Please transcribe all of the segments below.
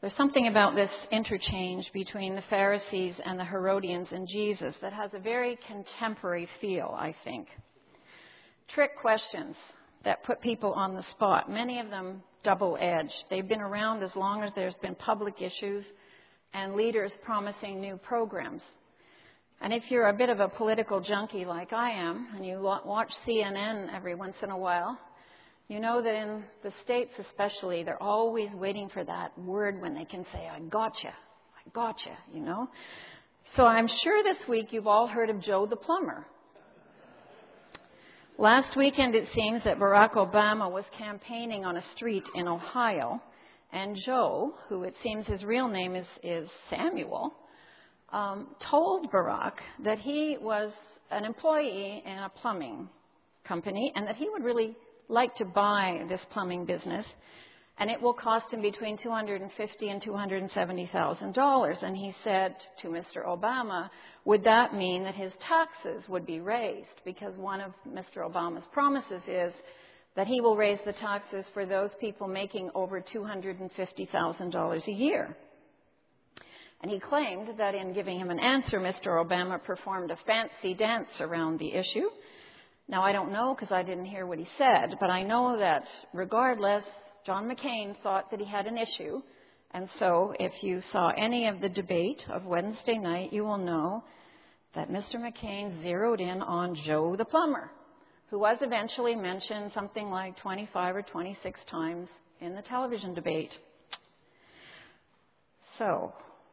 There's something about this interchange between the Pharisees and the Herodians and Jesus that has a very contemporary feel, I think. Trick questions that put people on the spot, many of them double-edged. They've been around as long as there's been public issues and leaders promising new programs. And if you're a bit of a political junkie like I am, and you watch CNN every once in a while, you know that in the States especially, they're always waiting for that word when they can say, I gotcha, you know. So I'm sure this week you've all heard of Joe the plumber. Last weekend it seems that Barack Obama was campaigning on a street in Ohio, and Joe, who it seems his real name is Samuel, told Barack that he was an employee in a plumbing company and that he would really like to buy this plumbing business, and it will cost him between $250,000 and $270,000. And he said to Mr. Obama, would that mean that his taxes would be raised? Because one of Mr. Obama's promises is that he will raise the taxes for those people making over $250,000 a year. And he claimed that in giving him an answer, Mr. Obama performed a fancy dance around the issue. Now, I don't know because I didn't hear what he said, but I know that regardless, John McCain thought that he had an issue. And so if you saw any of the debate of Wednesday night, you will know that Mr. McCain zeroed in on Joe the plumber, who was eventually mentioned something like 25 or 26 times in the television debate. So,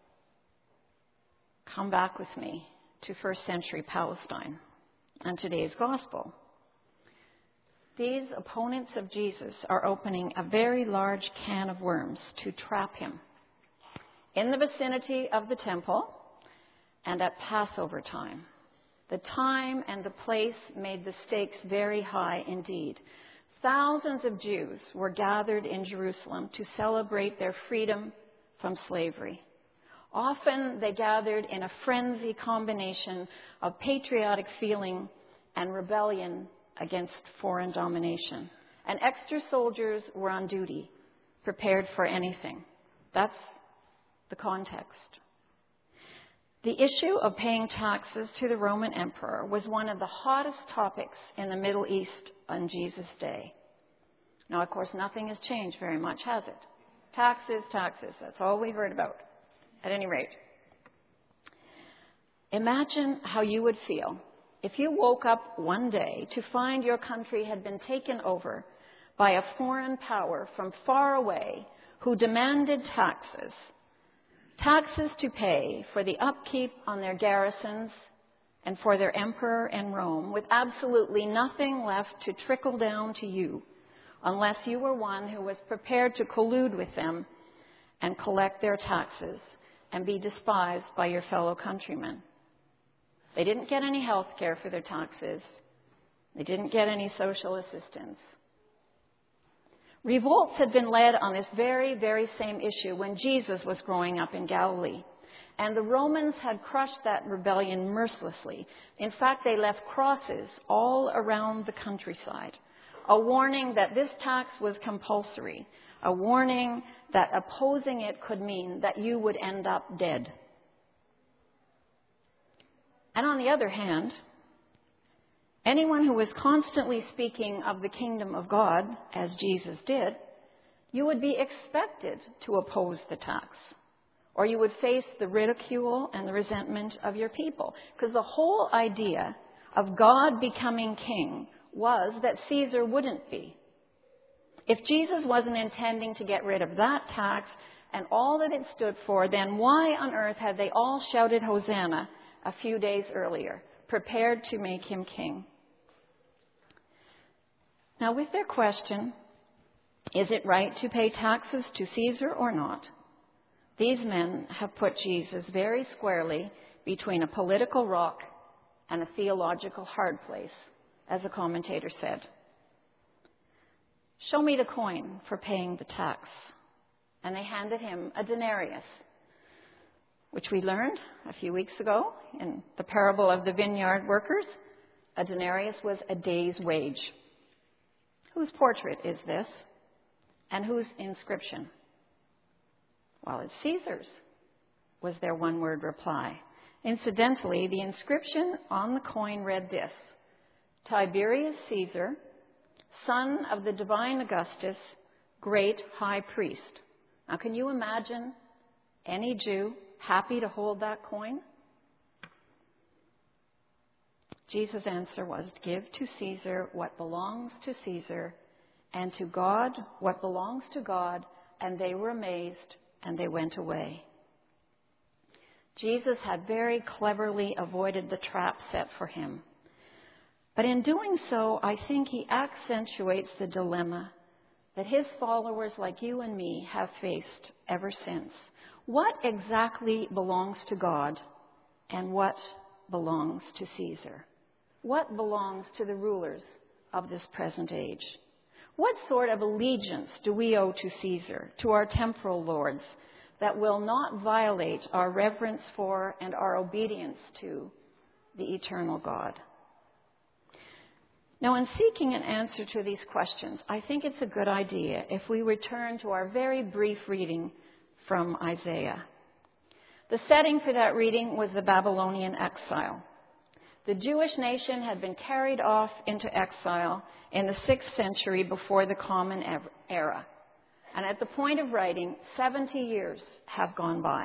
come back with me to first century Palestine and today's gospel. These opponents of Jesus are opening a very large can of worms to trap him in the vicinity of the temple and at Passover time. The time and the place made the stakes very high indeed. Thousands of Jews were gathered in Jerusalem to celebrate their freedom from slavery. Often they gathered in a frenzy combination of patriotic feeling and rebellion against foreign domination. And extra soldiers were on duty, prepared for anything. That's the context. The issue of paying taxes to the Roman emperor was one of the hottest topics in the Middle East on Jesus' day. Now, of course, nothing has changed very much, has it? Taxes, that's all we've heard about. At any rate, imagine how you would feel if you woke up one day to find your country had been taken over by a foreign power from far away who demanded taxes to pay for the upkeep on their garrisons and for their emperor in Rome, with absolutely nothing left to trickle down to you unless you were one who was prepared to collude with them and collect their taxes and be despised by your fellow countrymen. They didn't get any health care for their taxes. They didn't get any social assistance. Revolts had been led on this very, very same issue when Jesus was growing up in Galilee. And the Romans had crushed that rebellion mercilessly. In fact, they left crosses all around the countryside. A warning that this tax was compulsory. A warning that opposing it could mean that you would end up dead. And on the other hand, anyone who was constantly speaking of the kingdom of God, as Jesus did, you would be expected to oppose the tax, or you would face the ridicule and the resentment of your people. Because the whole idea of God becoming king was that Caesar wouldn't be. If Jesus wasn't intending to get rid of that tax and all that it stood for, then why on earth had they all shouted Hosanna a few days earlier, prepared to make him king? Now, with their question, is it right to pay taxes to Caesar or not? These men have put Jesus very squarely between a political rock and a theological hard place, as a commentator said. Show me the coin for paying the tax. And they handed him a denarius, which we learned a few weeks ago in the parable of the vineyard workers. A denarius was a day's wage. Whose portrait is this? And whose inscription? Well, it's Caesar's, was their one-word reply. Incidentally, the inscription on the coin read this: Tiberius Caesar, son of the divine Augustus, great high priest. Now, can you imagine any Jew happy to hold that coin? Jesus' answer was, give to Caesar what belongs to Caesar, and to God what belongs to God. And they were amazed, and they went away. Jesus had very cleverly avoided the trap set for him. But in doing so, I think he accentuates the dilemma that his followers like you and me have faced ever since. What exactly belongs to God, and what belongs to Caesar? What belongs to the rulers of this present age? What sort of allegiance do we owe to Caesar, to our temporal lords, that will not violate our reverence for and our obedience to the eternal God? Now, in seeking an answer to these questions, I think it's a good idea if we return to our very brief reading from Isaiah. The setting for that reading was the Babylonian exile. The Jewish nation had been carried off into exile in the 6th century before the Common Era. And at the point of writing, 70 years have gone by.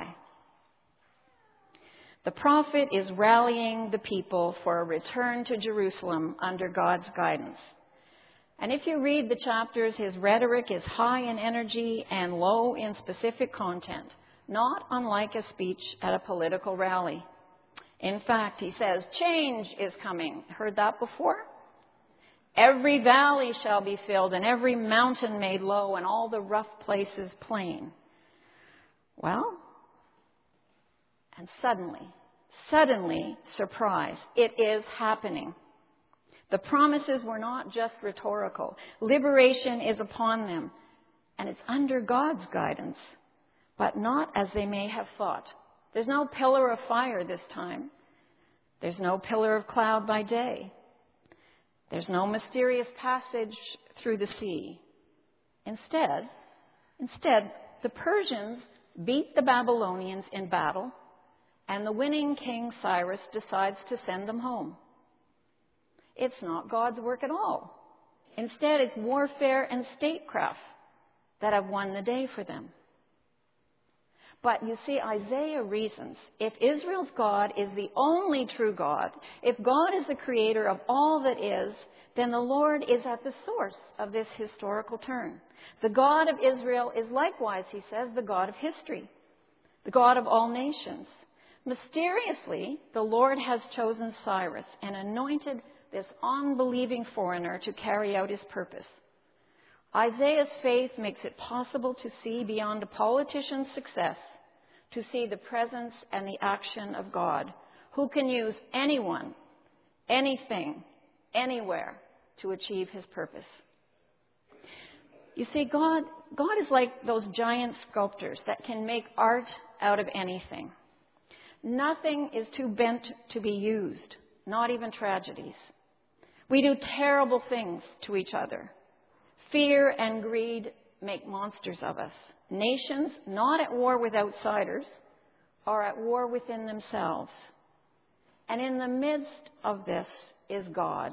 The prophet is rallying the people for a return to Jerusalem under God's guidance. And if you read the chapters, his rhetoric is high in energy and low in specific content, not unlike a speech at a political rally. In fact, he says, change is coming. Heard that before? Every valley shall be filled, and every mountain made low, and all the rough places plain. Well, and suddenly, surprise, it is happening. The promises were not just rhetorical. Liberation is upon them, and it's under God's guidance, but not as they may have thought. There's no pillar of fire this time. There's no pillar of cloud by day. There's no mysterious passage through the sea. Instead, the Persians beat the Babylonians in battle, and the winning King Cyrus decides to send them home. It's not God's work at all. Instead, it's warfare and statecraft that have won the day for them. But you see, Isaiah reasons, if Israel's God is the only true God, if God is the creator of all that is, then the Lord is at the source of this historical turn. The God of Israel is likewise, he says, the God of history, the God of all nations. Mysteriously, the Lord has chosen Cyrus and anointed this unbelieving foreigner to carry out his purpose. Isaiah's faith makes it possible to see beyond a politician's success, to see the presence and the action of God, who can use anyone, anything, anywhere to achieve his purpose. You see, God is like those giant sculptors that can make art out of anything. Nothing is too bent to be used, not even tragedies. We do terrible things to each other. Fear and greed make monsters of us. Nations, not at war with outsiders, are at war within themselves. And in the midst of this is God,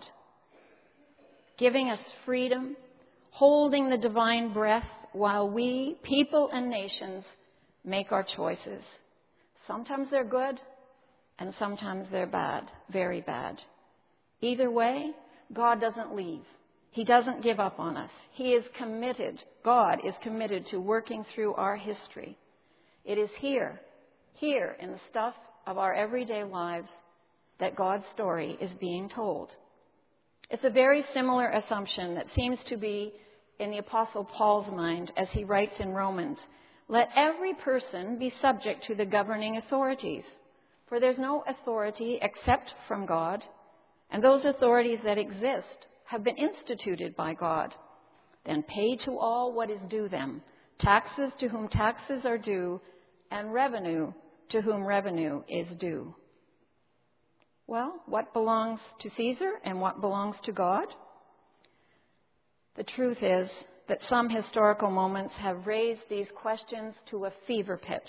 giving us freedom, holding the divine breath while we, people and nations, make our choices. Sometimes they're good, and sometimes they're bad, very bad. Either way, God doesn't leave. He doesn't give up on us. He is committed. God is committed to working through our history. It is here in the stuff of our everyday lives that God's story is being told. It's a very similar assumption that seems to be in the Apostle Paul's mind as he writes in Romans, let every person be subject to the governing authorities, for there's no authority except from God, and those authorities that exist have been instituted by God. Then pay to all what is due them, taxes to whom taxes are due, and revenue to whom revenue is due. Well, what belongs to Caesar and what belongs to God? The truth is, that some historical moments have raised these questions to a fever pitch.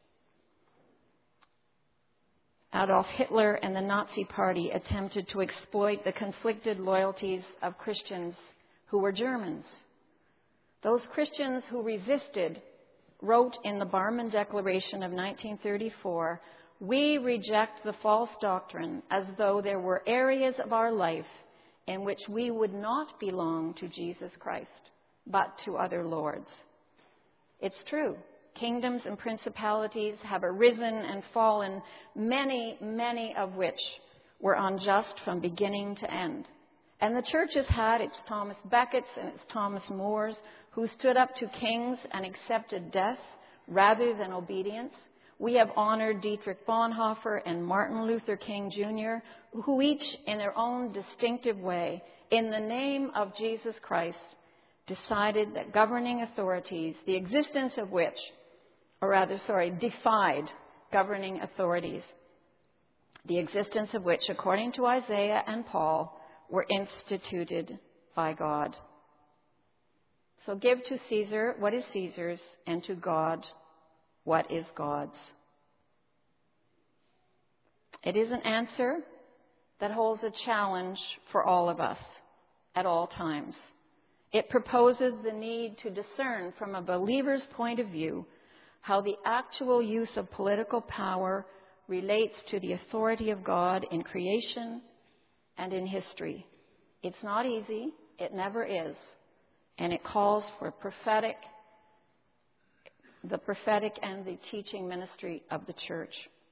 Adolf Hitler and the Nazi Party attempted to exploit the conflicted loyalties of Christians who were Germans. Those Christians who resisted wrote in the Barmen Declaration of 1934, "We reject the false doctrine as though there were areas of our life in which we would not belong to Jesus Christ, but to other lords." It's true. Kingdoms and principalities have arisen and fallen, many of which were unjust from beginning to end. And the church has had its Thomas Becketts and its Thomas Moores who stood up to kings and accepted death rather than obedience. We have honored Dietrich Bonhoeffer and Martin Luther King Jr., who each in their own distinctive way, in the name of Jesus Christ, decided that governing authorities, the existence of which, defied governing authorities, the existence of which, according to Isaiah and Paul, were instituted by God. So give to Caesar what is Caesar's, and to God what is God's. It is an answer that holds a challenge for all of us at all times. It proposes the need to discern from a believer's point of view how the actual use of political power relates to the authority of God in creation and in history. It's not easy, it never is, and it calls for the prophetic and the teaching ministry of the church.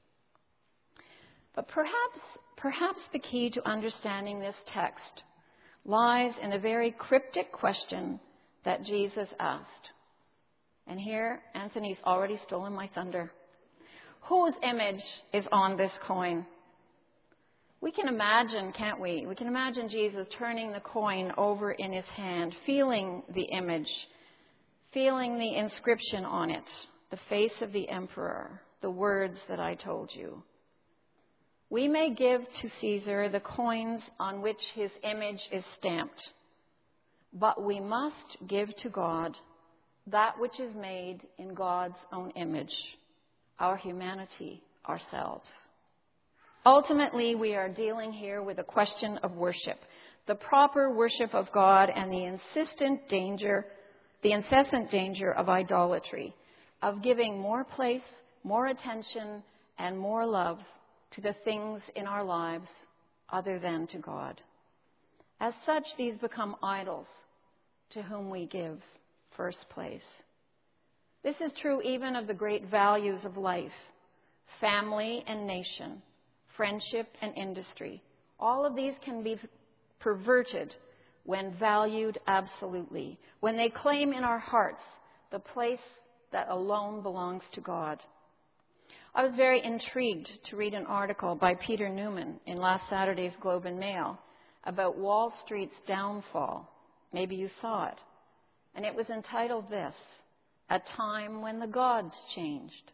But perhaps the key to understanding this text lies in the very cryptic question that Jesus asked. And here, Anthony's already stolen my thunder. Whose image is on this coin? We can imagine, can't we? We can imagine Jesus turning the coin over in his hand, feeling the image, feeling the inscription on it, the face of the emperor, the words that I told you. We may give to Caesar the coins on which his image is stamped, but we must give to God that which is made in God's own image, our humanity, ourselves. Ultimately, we are dealing here with a question of worship, the proper worship of God and the incessant danger of idolatry, of giving more place, more attention, and more love to the things in our lives other than to God. As such, these become idols to whom we give first place. This is true even of the great values of life, family and nation, friendship and industry. All of these can be perverted when valued absolutely, when they claim in our hearts the place that alone belongs to God. I was very intrigued to read an article by Peter Newman in last Saturday's Globe and Mail about Wall Street's downfall. Maybe you saw it. And it was entitled this, "A Time When the Gods Changed."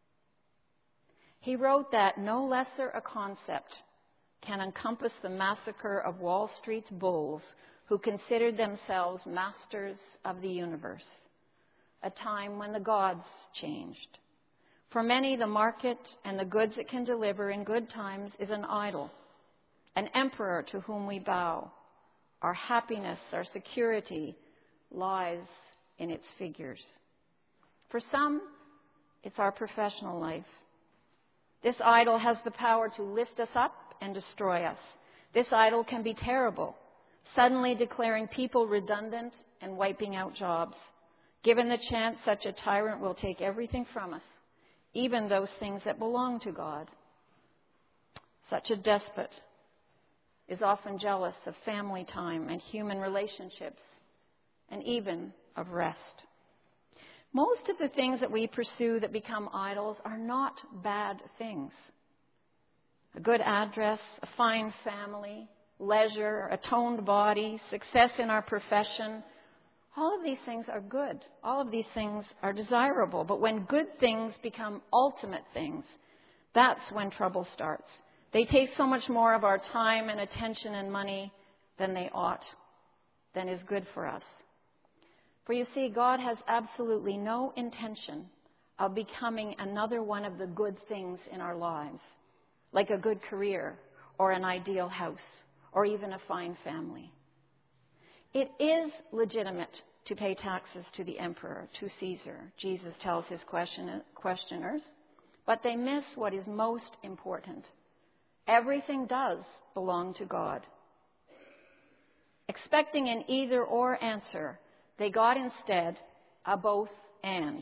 He wrote that no lesser a concept can encompass the massacre of Wall Street's bulls who considered themselves masters of the universe. A time when the gods changed. For many, the market and the goods it can deliver in good times is an idol, an emperor to whom we bow. Our happiness, our security lies in its figures. For some, it's our professional life. This idol has the power to lift us up and destroy us. This idol can be terrible, suddenly declaring people redundant and wiping out jobs. Given the chance, such a tyrant will take everything from us, even those things that belong to God. Such a despot is often jealous of family time and human relationships, and even of rest. Most of the things that we pursue that become idols are not bad things. A good address, a fine family, leisure, a toned body, success in our profession, all of these things are good. All of these things are desirable. But when good things become ultimate things, that's when trouble starts. They take so much more of our time and attention and money than they ought, than is good for us. For you see, God has absolutely no intention of becoming another one of the good things in our lives, like a good career or an ideal house or even a fine family. It is legitimate to pay taxes to the emperor, to Caesar, Jesus tells his questioners, but they miss what is most important. Everything does belong to God. Expecting an either-or answer, they got instead a both and.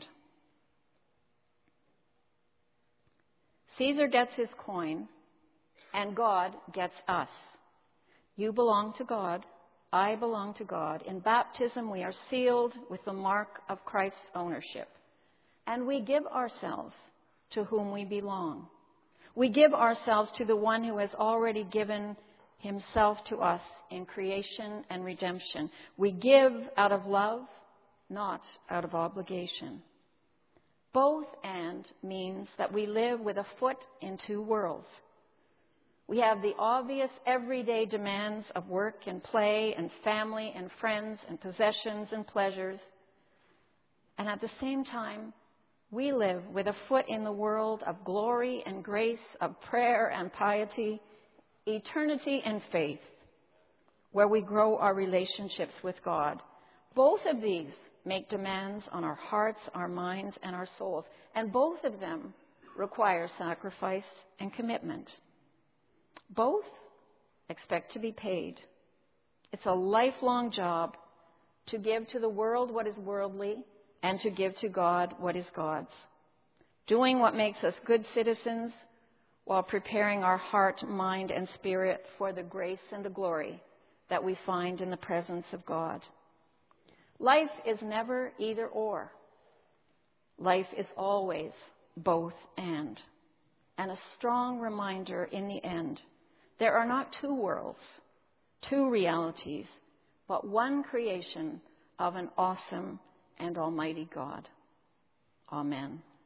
Caesar gets his coin, and God gets us. You belong to God. I belong to God. In baptism, we are sealed with the mark of Christ's ownership. And we give ourselves to whom we belong. We give ourselves to the one who has already given himself to us in creation and redemption. We give out of love, not out of obligation. Both and means that we live with a foot in two worlds. We have the obvious everyday demands of work and play and family and friends and possessions and pleasures. And at the same time, we live with a foot in the world of glory and grace, of prayer and piety, eternity and faith, where we grow our relationships with God. Both of these make demands on our hearts, our minds, and our souls. And both of them require sacrifice and commitment. Both expect to be paid. It's a lifelong job to give to the world what is worldly and to give to God what is God's. Doing what makes us good citizens while preparing our heart, mind, and spirit for the grace and the glory that we find in the presence of God. Life is never either or. Life is always both and. And a strong reminder in the end, there are not two worlds, two realities, but one creation of an awesome and almighty God. Amen.